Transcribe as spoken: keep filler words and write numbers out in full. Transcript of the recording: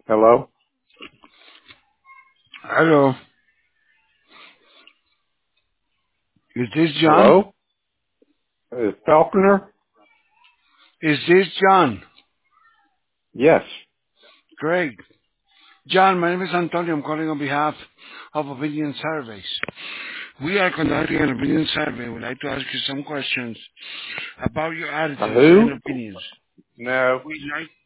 Hello? Hello. Is this John? Hello? Is Falconer? Is this John? Yes. Great. John, my name is Antonio. I'm calling on behalf of Opinion Surveys. We are conducting an opinion survey. We'd like to ask you some questions about your A attitudes who? and opinions. No. We'd like